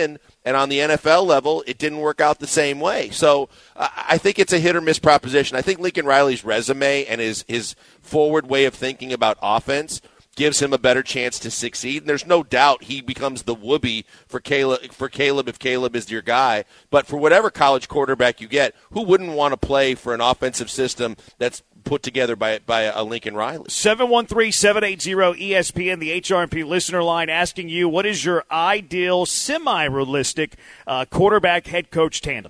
And on the NFL level, it didn't work out the same way. So I think it's a hit-or-miss proposition. I think Lincoln Riley's resume and his forward way of thinking about offense gives him a better chance to succeed. And there's no doubt he becomes the whoopee for Caleb if Caleb is your guy. But for whatever college quarterback you get, who wouldn't want to play for an offensive system that's put together by a Lincoln Riley? 713-780-ESPN, the HRP listener line, asking you, what is your ideal semi-realistic quarterback head coach tandem?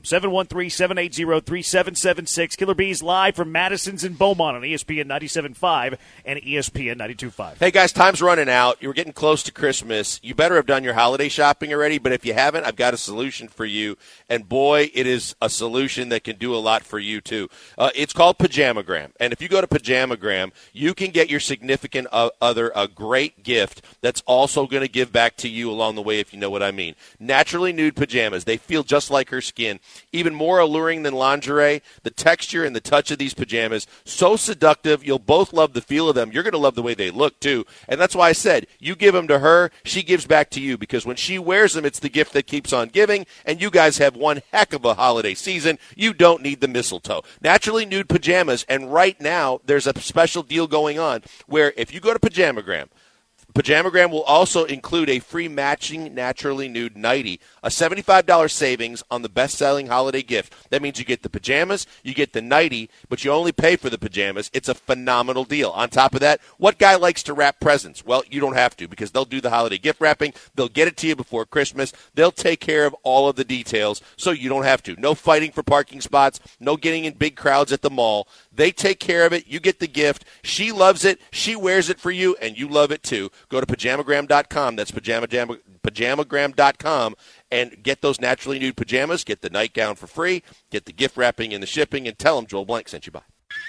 713-780-3776. Killer Bees live from Madison's in Beaumont on ESPN 97.5 and ESPN 92.5. Hey, guys, time's running out. You're getting close to Christmas. You better have done your holiday shopping already, but if you haven't, I've got a solution for you. And, boy, it is a solution that can do a lot for you, too. It's called Pajamagram. And if you go to Pajamagram, you can get your significant other a great gift that's also going to give back to you along the way, if you know what I mean. Naturally nude pajamas. They feel just like her skin. Even more alluring than lingerie. The texture and the touch of these pajamas, so seductive. You'll both love the feel of them. You're going to love the way they look, too. And that's why I said, you give them to her, she gives back to you. Because when she wears them, it's the gift that keeps on giving. And you guys have one heck of a holiday season. You don't need the mistletoe. Naturally nude pajamas. And right now, there's a special deal going on where if you go to Pajamagram will also include a free matching naturally nude nightie, a $75 savings on the best-selling holiday gift. That means you get the pajamas, you get the nightie, but you only pay for the pajamas. It's a phenomenal deal. On top of that, what guy likes to wrap presents? Well, you don't have to because they'll do the holiday gift wrapping. They'll get it to you before Christmas. They'll take care of all of the details so you don't have to. No fighting for parking spots, no getting in big crowds at the mall. They take care of it. You get the gift. She loves it. She wears it for you, and you love it too. Go to Pajamagram.com. That's Pajamagram.com, and get those naturally nude pajamas. Get the nightgown for free. Get the gift wrapping and the shipping, and tell them Joel Blank sent you by.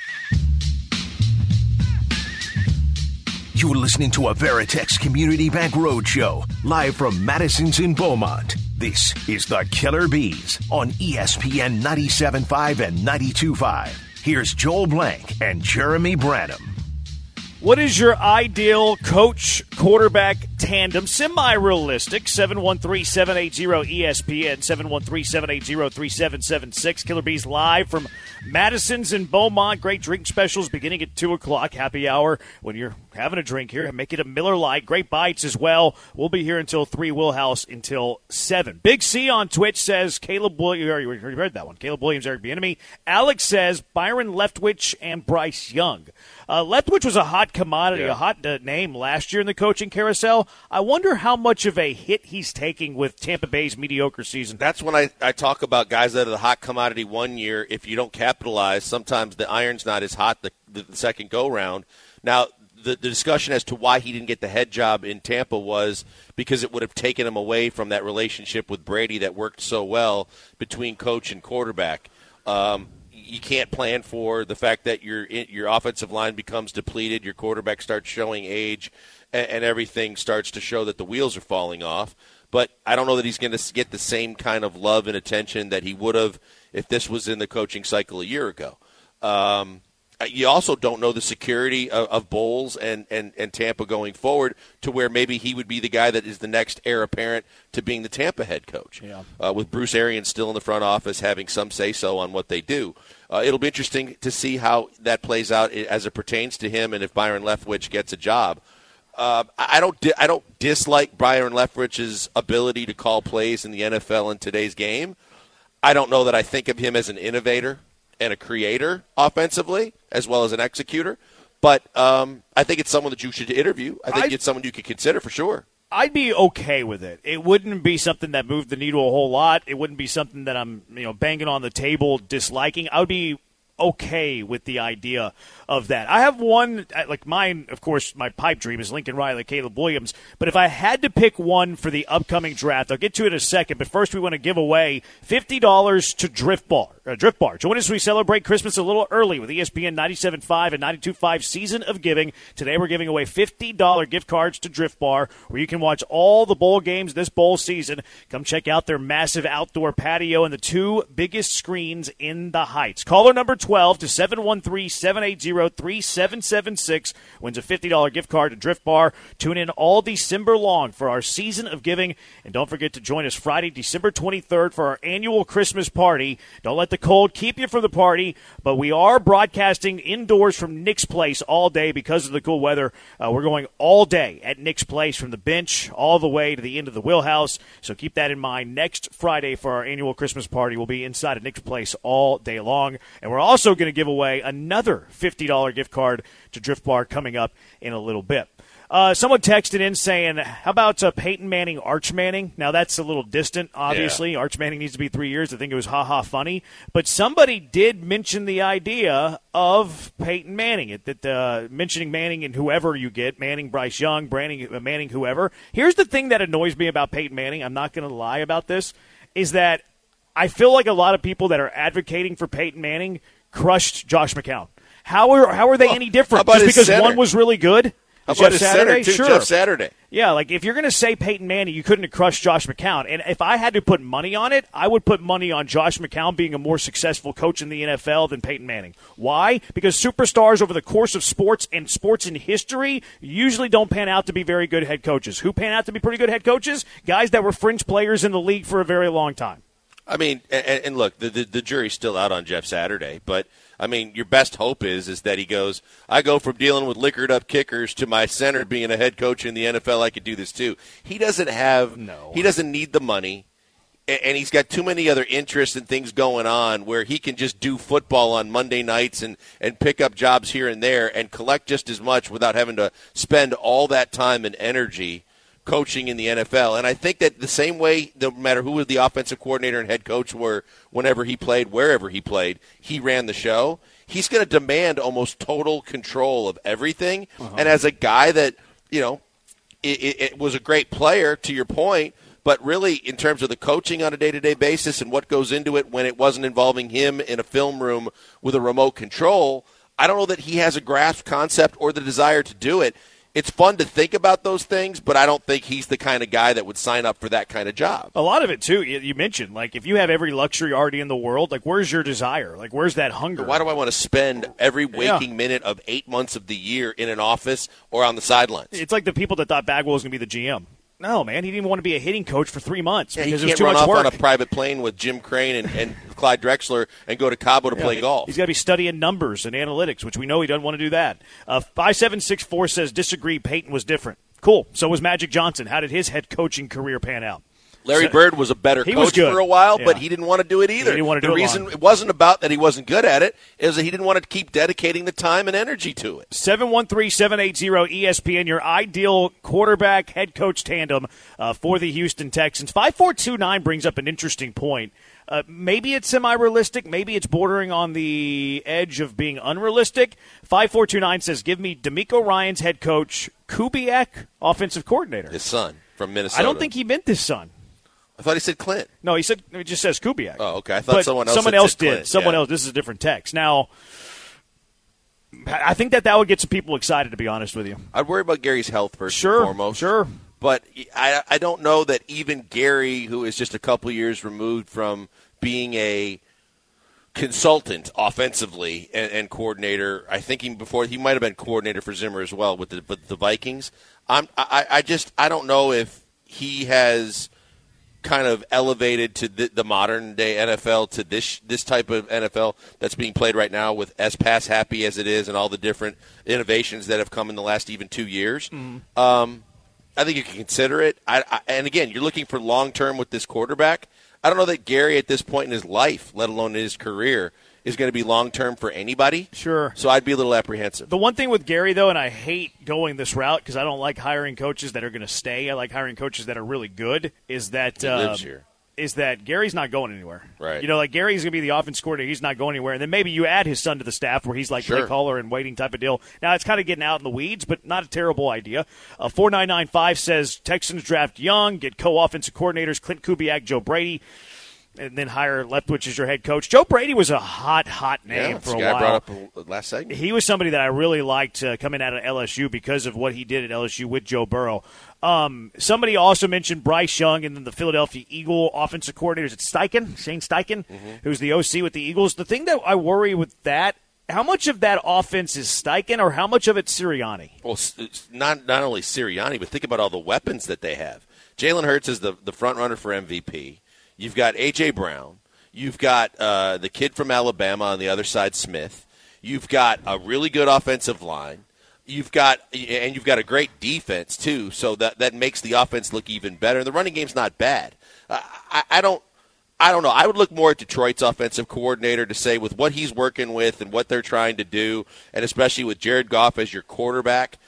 You're listening to a Veritex Community Bank Roadshow, live from Madison's in Beaumont. This is the Killer Bees on ESPN 97.5 and 92.5. Here's Joel Blank and Jeremy Branham. What is your ideal coach-quarterback tandem? Semi-realistic. 713-780-ESPN, 713-780-3776. Killer Bees live from Madison's in Beaumont. Great drink specials beginning at 2 o'clock. Happy hour when you're having a drink here. Make it a Miller Lite. Great bites as well. We'll be here until 3. Wheelhouse until 7. Big C on Twitch says Caleb Williams. You already read that one. Caleb Williams, Eric Bieniemy. Alex says Byron Leftwich and Bryce Young. Leftwich was a hot commodity, a hot name last year in the coaching carousel. I wonder how much of a hit he's taking with Tampa Bay's mediocre season. That's when I talk about guys that are the hot commodity one year. If you don't capitalize, sometimes the iron's not as hot the second go-round. Now, the discussion as to why he didn't get the head job in Tampa was because it would have taken him away from that relationship with Brady that worked so well between coach and quarterback. You can't plan for the fact that your offensive line becomes depleted, your quarterback starts showing age, and everything starts to show that the wheels are falling off. But I don't know that he's going to get the same kind of love and attention that he would have if this was in the coaching cycle a year ago. You also don't know the security of Bowles and Tampa going forward to where maybe he would be the guy that is the next heir apparent to being the Tampa head coach. Yeah. With Bruce Arians still in the front office having some say-so on what they do. It'll be interesting to see how that plays out as it pertains to him and if Byron Leftwich gets a job. I don't dislike Byron Leftwich's ability to call plays in the NFL in today's game. I don't know that I think of him as an innovator and a creator offensively as well as an executor. But I think it's someone that you should interview. I think it's someone you could consider for sure. I'd be okay with it. It wouldn't be something that moved the needle a whole lot. It wouldn't be something that I'm banging on the table disliking. I would be okay with the idea of that. I have one, like mine, of course, my pipe dream is Lincoln Riley, Caleb Williams. But if I had to pick one for the upcoming draft, I'll get to it in a second. But first we want to give away $50 to Drift Bar. Drift Bar. Join us as we celebrate Christmas a little early with ESPN 97.5 and 92.5 Season of Giving. Today we're giving away $50 gift cards to Drift Bar, where you can watch all the bowl games this bowl season. Come check out their massive outdoor patio and the two biggest screens in the Heights. Caller number 12 to 713-780-3776 wins a $50 gift card to Drift Bar. Tune in all December long for our Season of Giving. And don't forget to join us Friday, December 23rd for our annual Christmas party. Don't let the cold keep you from the party, but we are broadcasting indoors from Nick's Place all day because of the cool weather. We're going all day at Nick's Place from the bench all the way to the end of the wheelhouse, so keep that in mind. Next Friday for our annual Christmas party, we'll be inside at Nick's Place all day long, and we're also going to give away another $50 gift card to Drift Bar coming up in a little bit. Someone texted in saying, how about Peyton Manning, Arch Manning? Now, that's a little distant, obviously. Yeah. Arch Manning needs to be 3 years. I think it was ha-ha funny. But somebody did mention the idea of Peyton Manning, mentioning Manning and whoever you get, Manning, Bryce Young, Manning, whoever. Here's the thing that annoys me about Peyton Manning. I'm not going to lie about this, is that I feel like a lot of people that are advocating for Peyton Manning crushed Josh McCown. How are they any different? Just because one was really good? How about his Saturday? Center, too, sure. Jeff Saturday? Yeah, like if you're going to say Peyton Manning, you couldn't have crushed Josh McCown. And if I had to put money on it, I would put money on Josh McCown being a more successful coach in the NFL than Peyton Manning. Why? Because superstars over the course of sports and sports in history usually don't pan out to be very good head coaches. Who pan out to be pretty good head coaches? Guys that were fringe players in the league for a very long time. I mean, and look, the jury's still out on Jeff Saturday, but I mean, your best hope is that he goes, I go from dealing with liquored up kickers to my center being a head coach in the NFL. I could do this too. He doesn't he doesn't need the money, and he's got too many other interests and things going on where he can just do football on Monday nights and pick up jobs here and there and collect just as much without having to spend all that time and energy coaching in the NFL. And I think that the same way, no matter who the offensive coordinator and head coach were, whenever he played, wherever he played, he ran the show. He's going to demand almost total control of everything. Uh-huh. And as a guy that, it was a great player, to your point, but really in terms of the coaching on a day-to-day basis and what goes into it when it wasn't involving him in a film room with a remote control, I don't know that he has a grasp concept or the desire to do it. It's fun to think about those things, but I don't think he's the kind of guy that would sign up for that kind of job. A lot of it, too, you mentioned, like, if you have every luxury already in the world, like, where's your desire? Like, where's that hunger? Why do I want to spend every waking minute of 8 months of the year in an office or on the sidelines? It's like the people that thought Bagwell was going to be the GM. No, man, he didn't even want to be a hitting coach for 3 months because it was too much work. He can't run off on a private plane with Jim Crane and Clyde Drexler and go to Cabo to play golf. He's got to be studying numbers and analytics, which we know he doesn't want to do that. 5764 says, disagree, Peyton was different. Cool. So was Magic Johnson. How did his head coaching career pan out? Larry Bird was a better coach for a while, but he didn't want to do it either. He didn't want to do it. The reason it wasn't about that he wasn't good at it, is that he didn't want to keep dedicating the time and energy to it. 713-780-ESPN, your ideal quarterback head coach tandem for the Houston Texans. 5429 brings up an interesting point. Maybe it's semi-realistic. Maybe it's bordering on the edge of being unrealistic. 5429 says, give me DeMeco Ryans head coach, Kubiak offensive coordinator. His son from Minnesota. I don't think he meant his son. I thought he said Clint. No, it just says Kubiak. Oh, okay. I thought someone else did. Clint. Someone else. This is a different text. Now, I think that would get some people excited, to be honest with you. I'd worry about Gary's health first and foremost. Sure. But I don't know that even Gary, who is just a couple years removed from being a consultant offensively and coordinator, I think he might have been coordinator for Zimmer as well with the Vikings. I don't know if he has kind of elevated to the modern day NFL to this type of NFL that's being played right now, with as pass happy as it is and all the different innovations that have come in the last even 2 years. Mm-hmm. I think you can consider it. And again, you're looking for long term with this quarterback. I don't know that Gary at this point in his life, let alone in his career, is going to be long-term for anybody. Sure. So I'd be a little apprehensive. The one thing with Gary, though, and I hate going this route because I don't like hiring coaches that are going to stay. I like hiring coaches that are really good, is that he lives here. Is that Gary's not going anywhere. Right. Like Gary's going to be the offense coordinator. He's not going anywhere. And then maybe you add his son to the staff where he's like play caller and waiting type of deal. Now, it's kind of getting out in the weeds, but not a terrible idea. 4995 says Texans draft Young, get co-offensive coordinators Clint Kubiak, Joe Brady. and then hire Leftwich as your head coach. Joe Brady was a hot name for a while. Brought up last segment. He was somebody that I really liked coming out of LSU because of what he did at LSU with Joe Burrow. Somebody also mentioned Bryce Young and then the Philadelphia Eagle offensive coordinator. Is it Shane Steichen, who's the OC with the Eagles? The thing that I worry with that, how much of that offense is Steichen or how much of it's Sirianni? Well, it's not only Sirianni, but think about all the weapons that they have. Jalen Hurts is the front runner for MVP. You've got A.J. Brown. You've got the kid from Alabama on the other side, Smith. You've got a really good offensive line. You've got a great defense too, so that makes the offense look even better. The running game's not bad. I don't know. I would look more at Detroit's offensive coordinator to say with what he's working with and what they're trying to do, and especially with Jared Goff as your quarterback,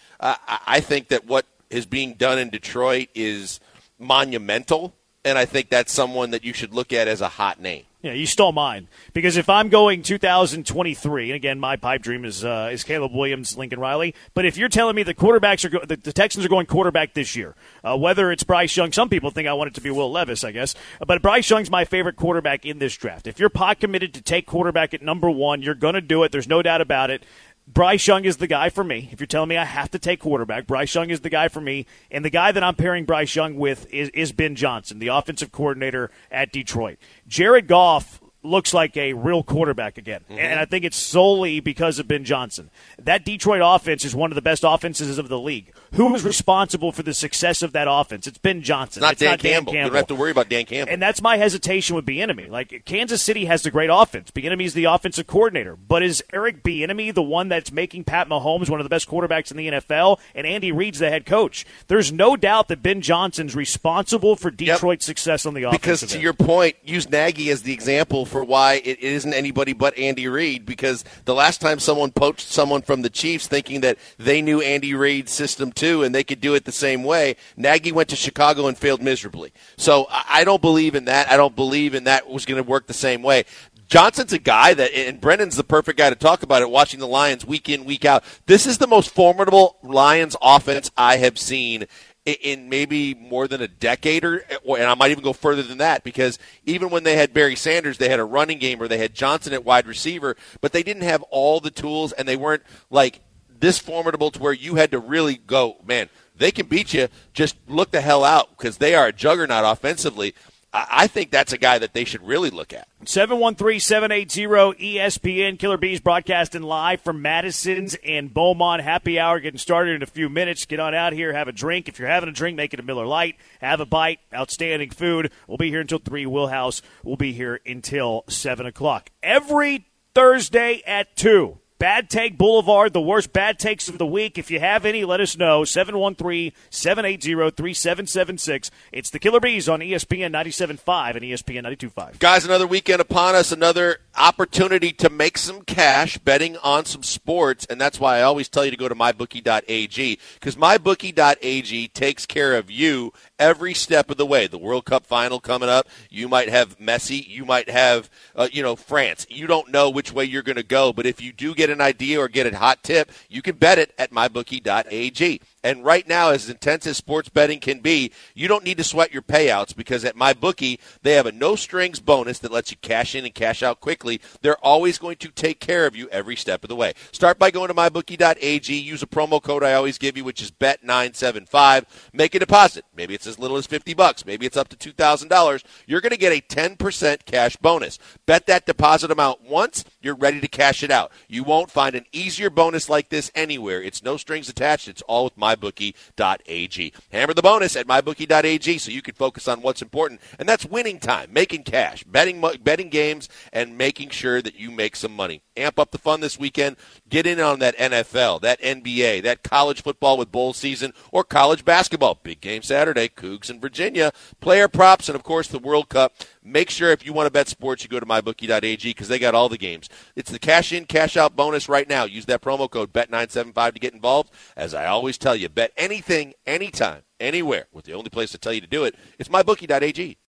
I think that what is being done in Detroit is monumental, and I think that's someone that you should look at as a hot name. Yeah, you stole mine. Because if I'm going 2023, and again, my pipe dream is Caleb Williams, Lincoln Riley. But if you're telling me the quarterbacks are the Texans are going quarterback this year, whether it's Bryce Young, some people think I want it to be Will Levis, I guess. But Bryce Young's my favorite quarterback in this draft. If you're pot committed to take quarterback at number one, you're going to do it. There's no doubt about it. Bryce Young is the guy for me. If you're telling me I have to take quarterback, Bryce Young is the guy for me. And the guy that I'm pairing Bryce Young with is Ben Johnson, the offensive coordinator at Detroit. Jared Goff looks like a real quarterback again. And I think it's solely because of Ben Johnson. That Detroit offense is one of the best offenses of the league. Who is responsible for the success of that offense? It's Ben Johnson. It's not Dan Campbell. You don't have to worry about Dan Campbell. And that's my hesitation with Bieniemy. Like, Kansas City has the great offense. Bieniemy is the offensive coordinator. But is Eric Bieniemy the one that's making Pat Mahomes one of the best quarterbacks in the NFL, and Andy Reid's the head coach? There's no doubt that Ben Johnson's responsible for Detroit's success on the offense. Because to your point, use Nagy as the example for why it isn't anybody but Andy Reid, because the last time someone poached someone from the Chiefs thinking that they knew Andy Reid's system too and they could do it the same way, Nagy went to Chicago and failed miserably. So I don't believe in that. I don't believe in that was going to work the same way. Johnson's a guy that, and Brennan's the perfect guy to talk about it, watching the Lions week in, week out. This is the most formidable Lions offense I have seen in maybe more than a decade, and I might even go further than that, because even when they had Barry Sanders, they had a running game, or they had Johnson at wide receiver, but they didn't have all the tools, and they weren't like this formidable to where you had to really go, man, they can beat you, just look the hell out, because they are a juggernaut offensively. I think that's a guy that they should really look at. 713-780-ESPN. Killer Bees broadcasting live from Madison's and Beaumont. Happy hour getting started in a few minutes. Get on out here, have a drink. If you're having a drink, make it a Miller Lite. Have a bite. Outstanding food. We'll be here until 3. Will House will be here until 7 o'clock. Every Thursday at 2. Bad Take Boulevard, the worst bad takes of the week. If you have any, let us know. 713-780-3776. It's the Killer Bees on ESPN 97.5 and ESPN 92.5. Guys, another weekend upon us, another opportunity to make some cash betting on some sports, and that's why I always tell you to go to mybookie.ag, because mybookie.ag takes care of you every step of the way. The World Cup final coming up. You might have Messi. You might have, France. You don't know which way you're going to go, but if you do get an idea or get a hot tip, you can bet it at mybookie.ag. And right now, as intense as sports betting can be, you don't need to sweat your payouts, because at MyBookie, they have a no-strings bonus that lets you cash in and cash out quickly. They're always going to take care of you every step of the way. Start by going to MyBookie.ag. Use a promo code I always give you, which is BET975. Make a deposit. Maybe it's as little as $50. Maybe it's up to $2,000. You're going to get a 10% cash bonus. Bet that deposit amount once. You're ready to cash it out. You won't find an easier bonus like this anywhere. It's no strings attached. It's all with MyBookie.ag. Hammer the bonus at MyBookie.ag so you can focus on what's important, and that's winning time, making cash, betting games, and making sure that you make some money. Amp up the fun this weekend. Get in on that NFL, that NBA, that college football with bowl season, or college basketball. Big game Saturday, Cougs in Virginia. Player props, and, of course, the World Cup. Make sure if you want to bet sports, you go to MyBookie.ag, because they got all the games. It's the cash-in, cash-out bonus right now. Use that promo code BET975 to get involved. As I always tell you, bet anything, anytime, anywhere. With the only place to tell you to do it, it's MyBookie.ag.